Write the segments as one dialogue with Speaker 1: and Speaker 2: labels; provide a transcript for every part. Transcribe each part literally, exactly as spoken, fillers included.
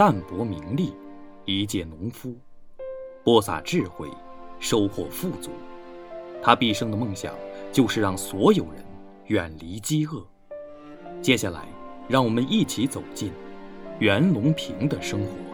Speaker 1: 淡泊名利，一介农夫，播撒智慧，收获富足。他毕生的梦想就是让所有人远离饥饿。接下来，让我们一起走进袁隆平的生活。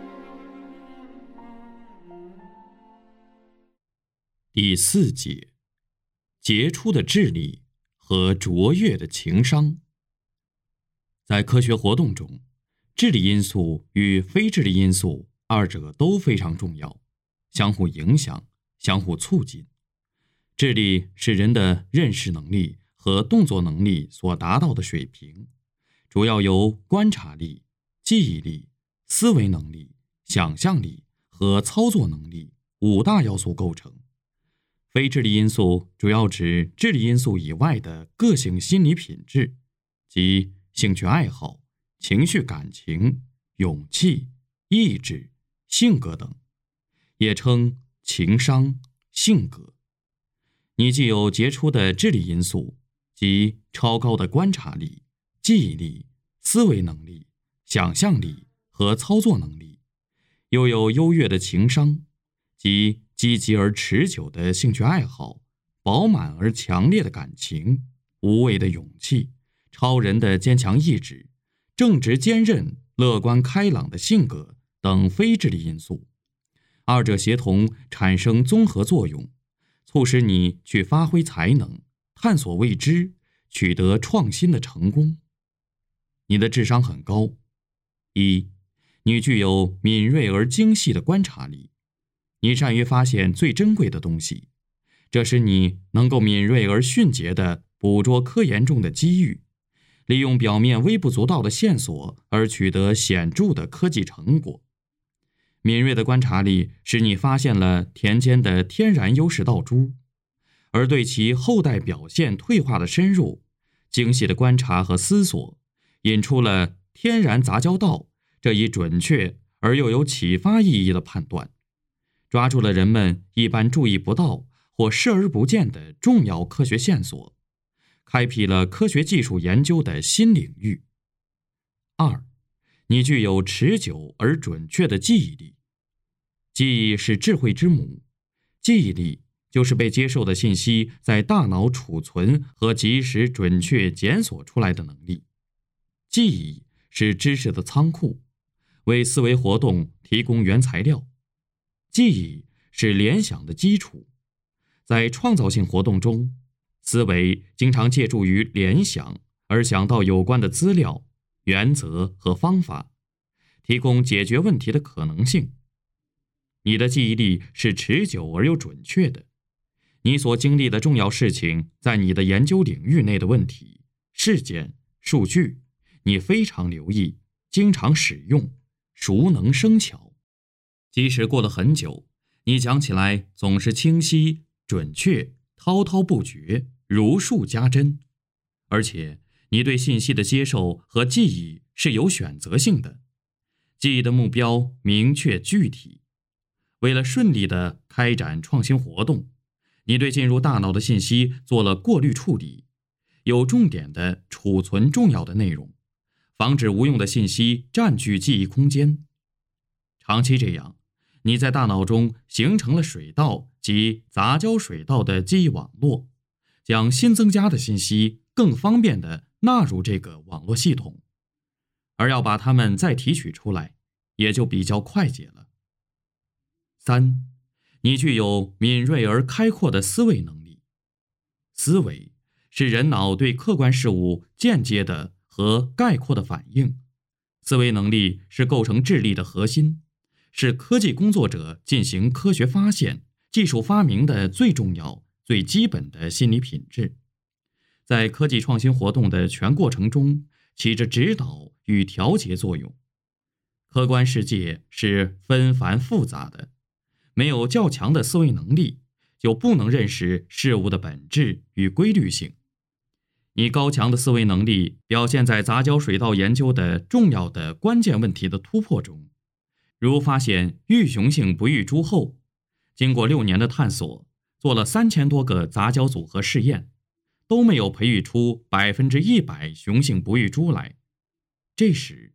Speaker 2: 第四节，杰出的智力和卓越的情商。在科学活动中，智力因素与非智力因素二者都非常重要，相互影响，相互促进。智力是人的认识能力和动作能力所达到的水平，主要由观察力、记忆力、思维能力、想象力和操作能力五大要素构成。非智力因素主要指智力因素以外的个性心理品质，即兴趣爱好、情绪感情、勇气、意志、性格等，也称情商、性格。你既有杰出的智力因素，即超高的观察力、记忆力、思维能力、想象力和操作能力，又有优越的情商，即积极而持久的兴趣爱好、饱满而强烈的感情、无畏的勇气、超人的坚强意志、正直坚韧、乐观开朗的性格等非智力因素，二者协同产生综合作用，促使你去发挥才能，探索未知，取得创新的成功。你的智商很高。一，你具有敏锐而精细的观察力，你善于发现最珍贵的东西，这使你能够敏锐而迅捷地捕捉科研中的机遇，利用表面微不足道的线索而取得显著的科技成果。敏锐的观察力使你发现了田间的天然优势稻株，而对其后代表现退化的深入，精细的观察和思索，引出了天然杂交稻这一准确而又有启发意义的判断，抓住了人们一般注意不到或视而不见的重要科学线索，开辟了科学技术研究的新领域。二，你具有持久而准确的记忆力。记忆是智慧之母，记忆力就是被接受的信息在大脑储存和及时准确检索出来的能力。记忆是知识的仓库，为思维活动提供原材料。记忆是联想的基础，在创造性活动中，思维经常借助于联想而想到有关的资料、原则和方法，提供解决问题的可能性。你的记忆力是持久而又准确的，你所经历的重要事情，在你的研究领域内的问题、事件、数据，你非常留意，经常使用，熟能生巧。即使过了很久，你讲起来总是清晰、准确、滔滔不绝，如数家珍。而且你对信息的接受和记忆是有选择性的，记忆的目标明确具体。为了顺利地开展创新活动，你对进入大脑的信息做了过滤处理，有重点地储存重要的内容，防止无用的信息占据记忆空间。长期这样，你在大脑中形成了水稻及杂交水稻的记忆网络，将新增加的信息更方便地纳入这个网络系统，而要把它们再提取出来，也就比较快捷了。三，你具有敏锐而开阔的思维能力。思维是人脑对客观事物间接的和概括的反应，思维能力是构成智力的核心，是科技工作者进行科学发现、技术发明的最重要、最基本的心理品质，在科技创新活动的全过程中起着指导与调节作用。客观世界是纷繁复杂的，没有较强的思维能力，就不能认识事物的本质与规律性。你高强的思维能力表现在杂交水稻研究的重要的关键问题的突破中，如发现育雄性不育株后，经过六年的探索，做了三千多个杂交组合试验，都没有培育出百分之一百雄性不育株来。这时，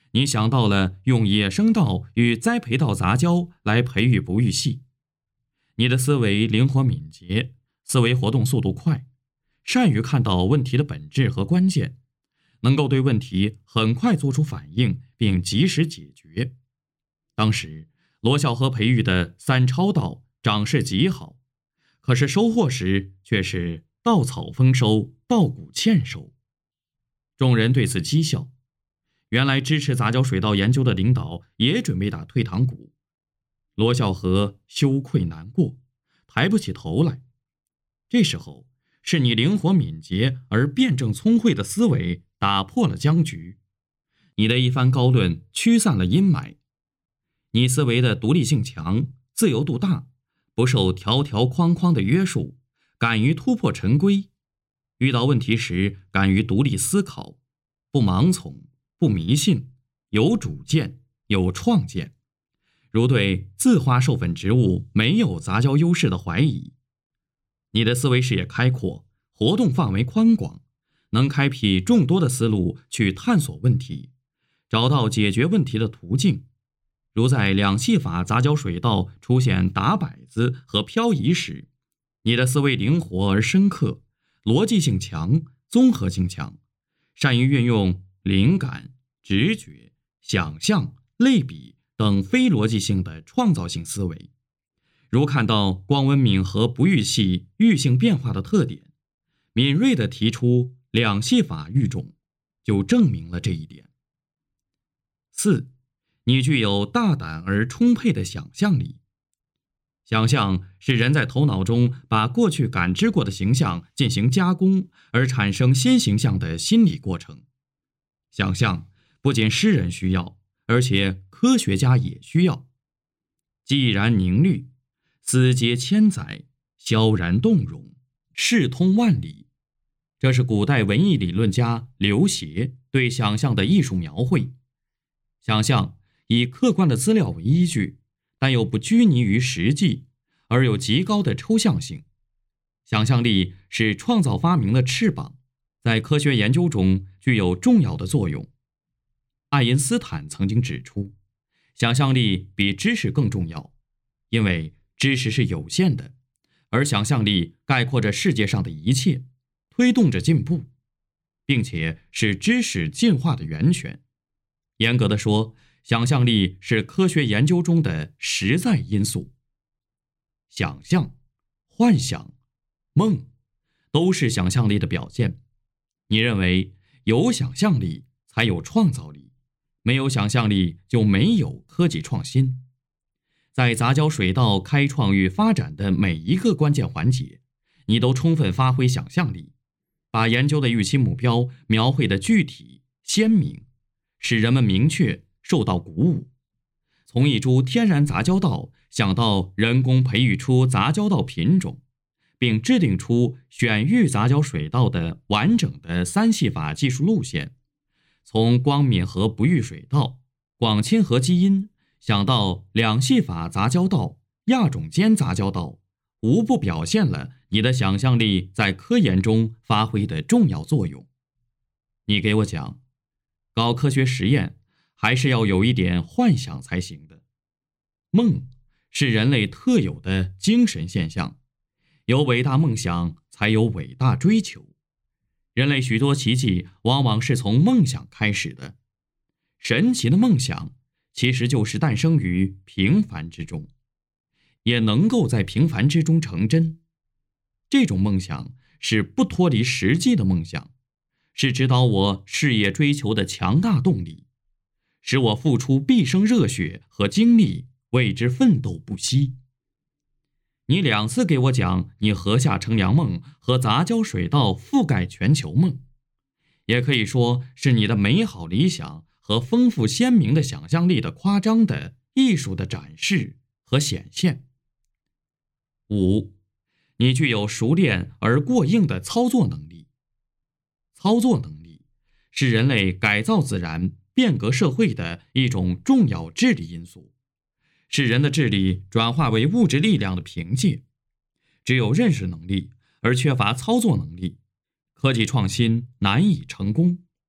Speaker 2: 你想到了用野生稻与栽培稻杂交来培育不育系。你的思维灵活敏捷，思维活动速度快，善于看到问题的本质和关键，能够对问题很快做出反应并及时解决。当时罗孝和培育的三超稻长势极好，可是收获时却是稻草丰收，稻谷欠收。众人对此讥笑。原来支持杂交水稻研究的领导也准备打退堂鼓。罗孝和羞愧难过，抬不起头来。这时候是你灵活敏捷而辩证聪慧的思维打破了僵局，你的一番高论驱散了阴霾。你思维的独立性强，自由度大，不受条条框框的约束，敢于突破陈规，遇到问题时敢于独立思考，不盲从，不迷信，有主见，有创建，如对自花授粉植物没有杂交优势的怀疑。你的思维视野开阔，活动范围宽广，能开辟众多的思路去探索问题，找到解决问题的途径。如在两系法杂交水稻出现打摆子和漂移时，你的思维灵活而深刻，逻辑性强，综合性强，善于运用灵感、直觉、想象、类比等非逻辑性的创造性思维。如看到光文敏和不育系育性变化的特点，敏锐地提出两系法育种，就证明了这一点。四，你具有大胆而充沛的想象力。想象是人在头脑中把过去感知过的形象进行加工而产生新形象的心理过程。想象不仅诗人需要，而且科学家也需要。既然凝虑，思接千载，萧然动容，视通万里。这是古代文艺理论家刘勰对想象的艺术描绘。想象以客观的资料为依据，但又不拘泥于实际，而有极高的抽象性。想象力是创造发明的翅膀，在科学研究中具有重要的作用。爱因斯坦曾经指出，想象力比知识更重要，因为知识是有限的，而想象力概括着世界上的一切，推动着进步，并且是知识进化的源泉。严格的说，想象力是科学研究中的实在因素。想象、幻想、梦都是想象力的表现。你认为有想象力才有创造力，没有想象力就没有科技创新。在杂交水稻开创与发展的每一个关键环节，你都充分发挥想象力，把研究的预期目标描绘得具体鲜明，使人们明确受到鼓舞。从一株天然杂交稻想到人工培育出杂交稻品种，并制定出选育杂交水稻的完整的三系法技术路线，从光敏和不育水稻、广亲和基因想到两系法杂交稻、亚种间杂交稻，无不表现了你的想象力在科研中发挥的重要作用。你给我讲，搞科学实验还是要有一点幻想才行的。梦是人类特有的精神现象，有伟大梦想才有伟大追求。人类许多奇迹往往是从梦想开始的。神奇的梦想其实就是诞生于平凡之中，也能够在平凡之中成真。这种梦想是不脱离实际的梦想，是指导我事业追求的强大动力，使我付出毕生热血和精力为之奋斗不息。你两次给我讲你禾下乘凉梦和杂交水稻覆盖全球梦，也可以说是你的美好理想和丰富鲜明的想象力的夸张的艺术的展示和显现。五，你具有熟练而过硬的操作能力。操作能力是人类改造自然、变革社会的一种重要智力因素，是人的智力转化为物质力量的凭借。只有认识能力而缺乏操作能力，科技创新难以成功。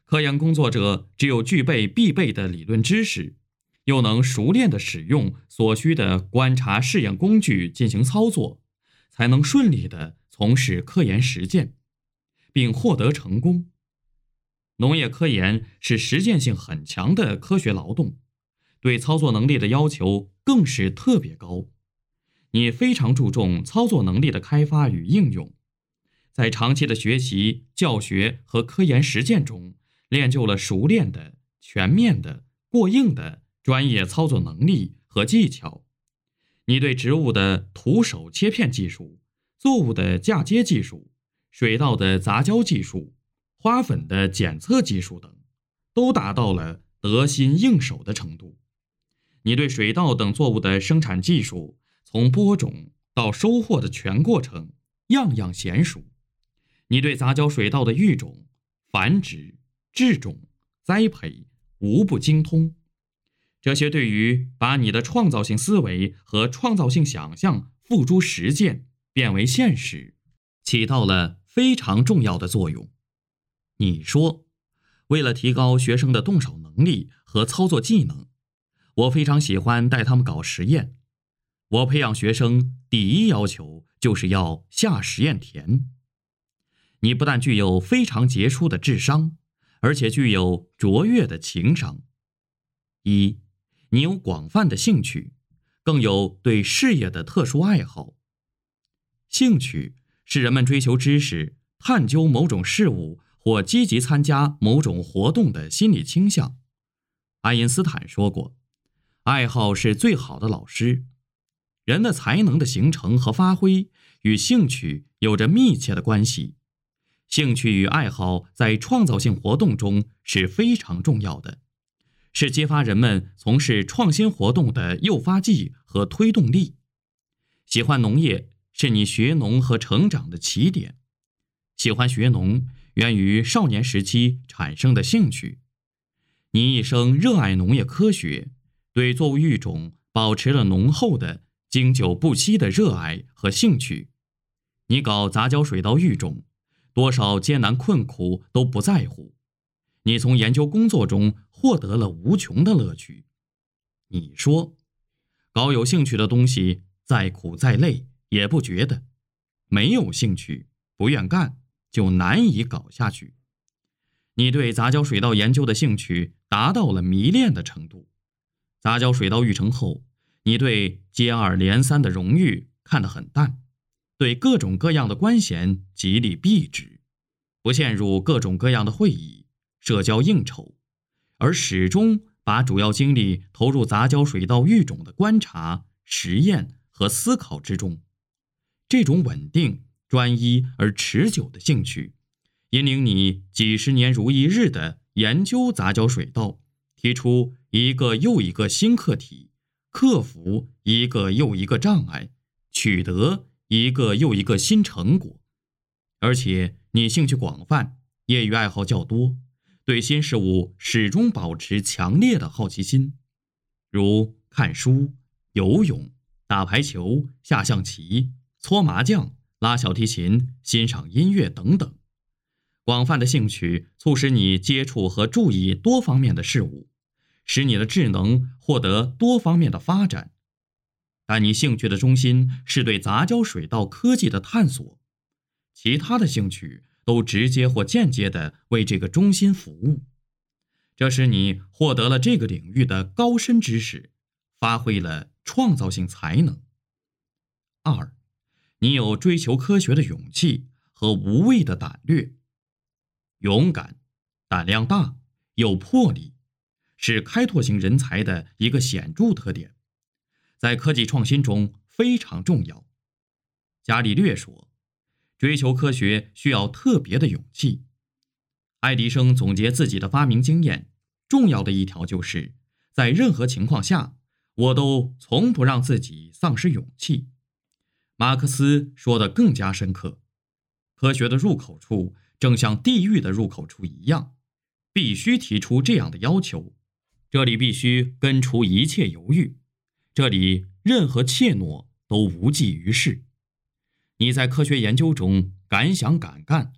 Speaker 2: 科研工作者只有具备必备的理论知识，又能熟练地使用所需的观察试验工具进行操作，才能顺利地从事科研实践，并获得成功。农业科研是实践性很强的科学劳动，对操作能力的要求更是特别高。你非常注重操作能力的开发与应用，在长期的学习、教学和科研实践中，练就了熟练的、全面的、过硬的专业操作能力和技巧。你对植物的徒手切片技术、作物的嫁接技术、水稻的杂交技术、花粉的检测技术等，都达到了得心应手的程度。你对水稻等作物的生产技术，从播种到收获的全过程，样样娴熟。你对杂交水稻的育种、繁殖、制种、栽培无不精通。这些对于把你的创造性思维和创造性想象付诸实践，变为现实，起到了非常重要的作用。你说，为了提高学生的动手能力和操作技能，我非常喜欢带他们搞实验。我培养学生第一要求就是要下实验田。你不但具有非常杰出的智商，而且具有卓越的情商。一，你有广泛的兴趣，更有对事业的特殊爱好。兴趣是人们追求知识、探究某种事物或积极参加某种活动的心理倾向。爱因斯坦说过，爱好是最好的老师。人的才能的形成和发挥与兴趣有着密切的关系。兴趣与爱好在创造性活动中是非常重要的，是激发人们从事创新活动的诱发剂和推动力。喜欢农业是你学农和成长的起点。喜欢学农源于少年时期产生的兴趣。你一生热爱农业科学，对作物育种保持了浓厚的经久不息的热爱和兴趣。你搞杂交水稻育种，多少艰难困苦都不在乎。你从研究工作中获得了无穷的乐趣。你说，搞有兴趣的东西，再苦再累也不觉得，没有兴趣不愿干，就难以搞下去。你对杂交水稻研究的兴趣达到了迷恋的程度。杂交水稻育成后，你对接二连三的荣誉看得很淡，对各种各样的官衔极力避之，不陷入各种各样的会议、社交应酬，而始终把主要精力投入杂交水稻育种的观察、实验和思考之中。这种稳定、专一而持久的兴趣，引领你几十年如一日地研究杂交水稻，提出一个又一个新课题，克服一个又一个障碍，取得一个又一个新成果。而且你兴趣广泛，业余爱好较多，对新事物始终保持强烈的好奇心，如看书、游泳、打排球、下象棋、搓麻将、拉小提琴、欣赏音乐等等。广泛的兴趣促使你接触和注意多方面的事物，使你的智能获得多方面的发展。但你兴趣的中心是对杂交水稻科技的探索，其他的兴趣都直接或间接地为这个中心服务。这使你获得了这个领域的高深知识，发挥了创造性才能。二，你有追求科学的勇气和无畏的胆略。勇敢、胆量大、有魄力，是开拓型人才的一个显著特点，在科技创新中非常重要。伽利略说，追求科学需要特别的勇气。爱迪生总结自己的发明经验，重要的一条就是，在任何情况下，我都从不让自己丧失勇气。马克思说得更加深刻，科学的入口处正像地狱的入口处一样，必须提出这样的要求。这里必须根除一切犹豫，这里任何怯懦都无济于事。你在科学研究中敢想敢干，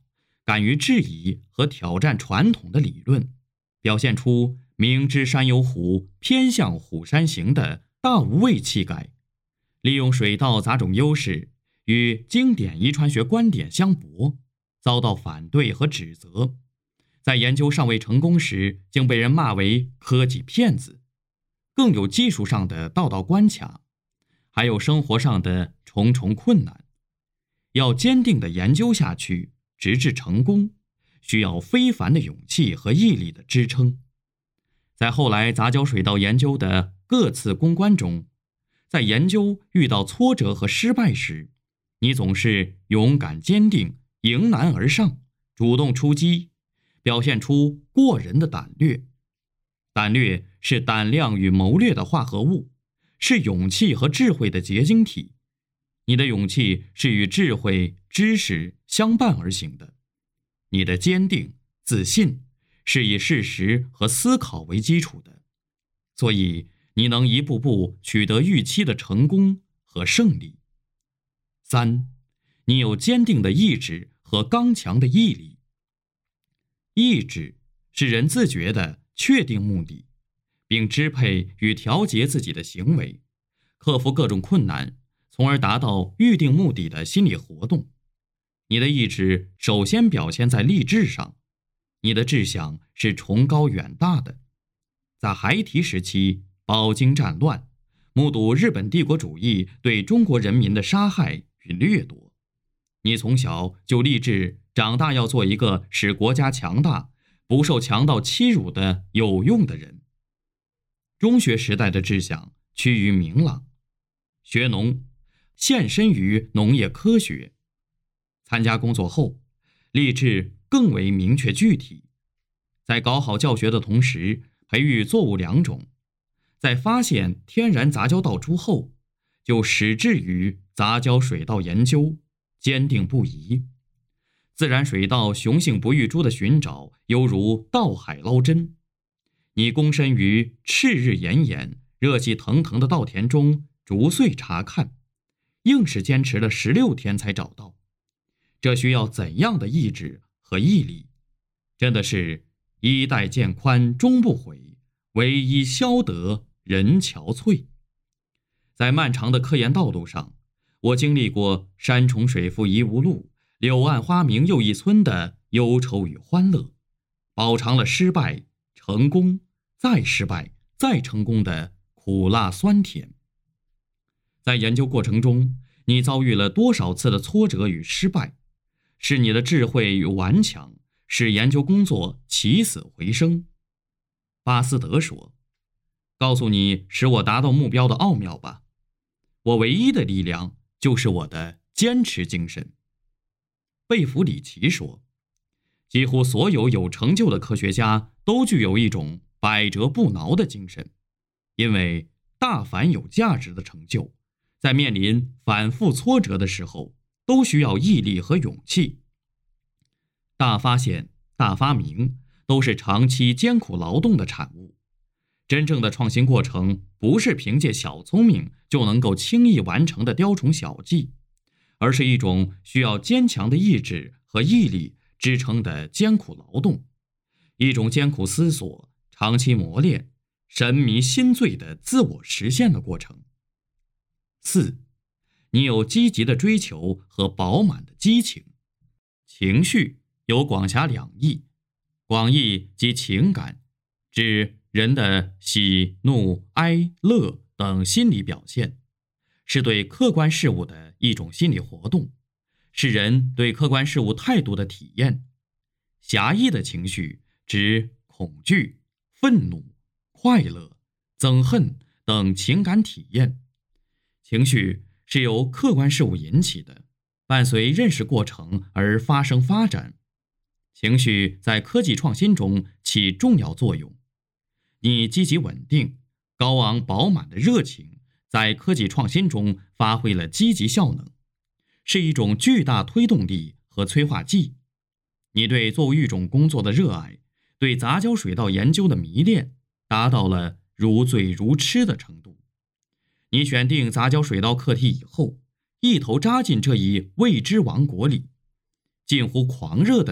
Speaker 2: 敢于质疑和挑战传统的理论，表现出明知山有虎，偏向虎山行的大无畏气概，利用水稻杂种优势与经典遗传学观点相驳，遭到反对和指责，在研究尚未成功时竟被人骂为科技骗子，更有技术上的道道关卡，还有生活上的重重困难。要坚定地研究下去，直至成功，需要非凡的勇气和毅力的支撑。在后来杂交水稻研究的各次攻关中，在研究遇到挫折和失败时，你总是勇敢坚定，迎难而上，主动出击，表现出过人的胆略。胆略是胆量与谋略的化合物，是勇气和智慧的结晶体。你的勇气是与智慧、知识相伴而行的，你的坚定、自信是以事实和思考为基础的，所以你能一步步取得预期的成功和胜利。三，你有坚定的意志和刚强的毅力。意志是人自觉地确定目的，并支配与调节自己的行为，克服各种困难，从而达到预定目的的心理活动。你的意志首先表现在立志上，你的志向是崇高远大的。在孩提时期饱经战乱，目睹日本帝国主义对中国人民的杀害与掠夺，你从小就立志长大要做一个使国家强大、不受强盗欺辱的有用的人。中学时代的志向趋于明朗，学农，献身于农业科学。参加工作后，立志更为明确具体，在搞好教学的同时，培育作物良种。在发现天然杂交稻株后，就矢志于杂交水稻研究，坚定不移。自然水稻雄性不育株的寻找犹如稻海捞针，你躬身于赤日炎炎、热气腾腾的稻田中逐穗查看，硬是坚持了十六天才找到。这需要怎样的意志和毅力？真的是衣带渐宽终不悔，唯一消得人憔悴。在漫长的科研道路上，我经历过山重水复疑无路，柳暗花明又一村的忧愁与欢乐，饱尝了失败、成功、再失败、再成功的苦辣酸甜。在研究过程中，你遭遇了多少次的挫折与失败，是你的智慧与顽强使研究工作起死回生。巴斯德说，告诉你使我达到目标的奥妙吧，我唯一的力量就是我的坚持精神。贝弗里奇说，几乎所有有成就的科学家都具有一种百折不挠的精神，因为大凡有价值的成就，在面临反复挫折的时候，都需要毅力和勇气。大发现、大发明都是长期艰苦劳动的产物。真正的创新过程不是凭借小聪明就能够轻易完成的雕虫小技，而是一种需要坚强的意志和毅力支撑的艰苦劳动，一种艰苦思索、长期磨练、神迷心醉的自我实现的过程。四，你有积极的追求和饱满的激情。情绪有广狭两义，广义即情感，指人的喜怒哀乐等心理表现，是对客观事物的一种心理活动，是人对客观事物态度的体验。狭义的情绪指恐惧、愤怒、快乐、憎恨等情感体验。情绪是由客观事物引起的，伴随认识过程而发生发展。情绪在科技创新中起重要作用。你积极稳定、高昂饱满的热情，在科技创新中发挥了积极效能，是一种巨大推动力和催化剂。你对作物育种工作的热爱，对杂交水稻研究的迷恋，达到了如醉如痴的程度。你选定杂交水稻课题以后，一头扎进这一未知王国里，近乎狂热地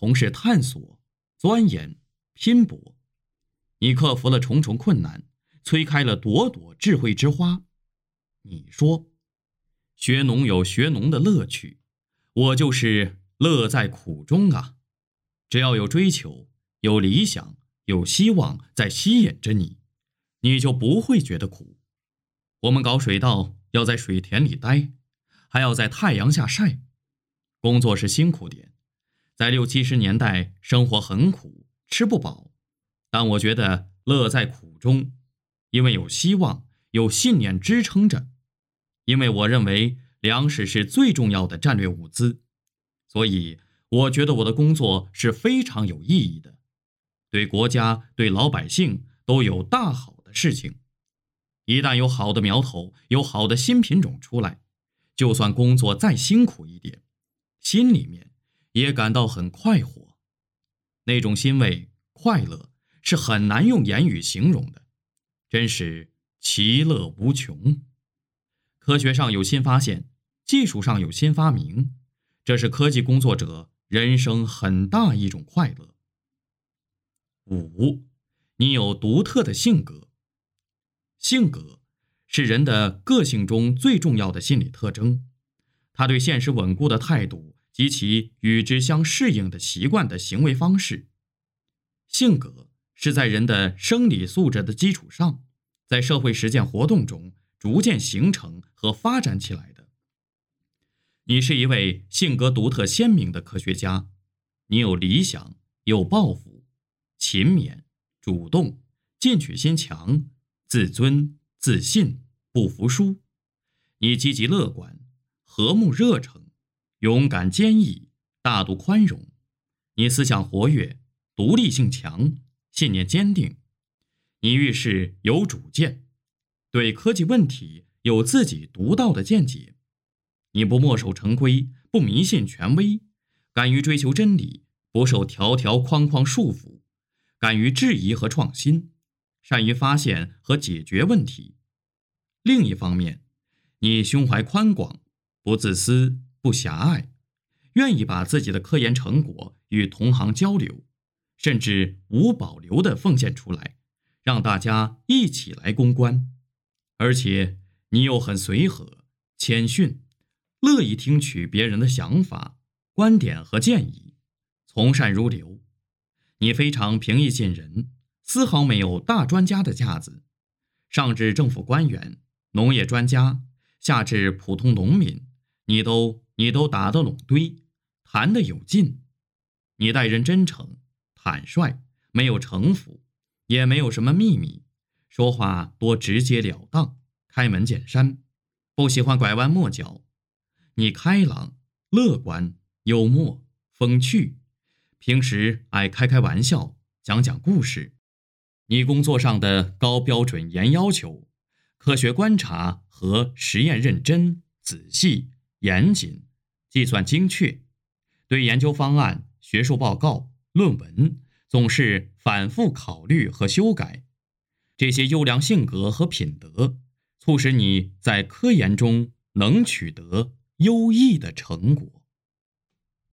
Speaker 2: 从事探索、钻研、拼搏。你克服了重重困难，催开了朵朵智慧之花。你说，学农有学农的乐趣，我就是乐在苦中啊。只要有追求，有理想，有希望在吸引着你，你就不会觉得苦。我们搞水稻要在水田里待，还要在太阳下晒，工作是辛苦点。在六七十年代，生活很苦，吃不饱，但我觉得乐在苦中，因为有希望，有信念支撑着。因为我认为粮食是最重要的战略物资，所以我觉得我的工作是非常有意义的，对国家、对老百姓都有大好的事情。一旦有好的苗头，有好的新品种出来，就算工作再辛苦一点，心里面也感到很快活。那种欣慰、快乐是很难用言语形容的，真是其乐无穷。科学上有新发现，技术上有新发明，这是科技工作者人生很大一种快乐。五，你有独特的性格。性格是人的个性中最重要的心理特征，它对现实稳固的态度及其与之相适应的习惯的行为方式。性格是在人的生理素质的基础上，在社会实践活动中逐渐形成和发展起来的。你是一位性格独特鲜明的科学家，你有理想，有抱负，勤勉、主动、进取心强，自尊、自信，不服输。你积极乐观，和睦热诚，勇敢坚毅，大度宽容。你思想活跃，独立性强，信念坚定。你遇事有主见，对科技问题有自己独到的见解。你不墨守成规，不迷信权威，敢于追求真理，不受条条框框束缚，敢于质疑和创新，善于发现和解决问题。另一方面，你胸怀宽广，不自私，不狭隘，愿意把自己的科研成果与同行交流，甚至无保留地奉献出来，让大家一起来攻关。而且你又很随和、谦逊，乐意听取别人的想法、观点和建议，从善如流。你非常平易近人，丝毫没有大专家的架子。上至政府官员、农业专家，下至普通农民，你都你都打得拢堆，谈得有劲。你待人真诚、坦率，没有城府，也没有什么秘密，说话多直截了当，开门见山，不喜欢拐弯抹角。你开朗、乐观、幽默、风趣，平时爱开开玩笑，讲讲故事。你工作上的高标准、严要求，科学观察和实验认真、仔细、严谨，计算精确，对研究方案、学术报告、论文总是反复考虑和修改。这些优良性格和品德，促使你在科研中能取得优异的成果。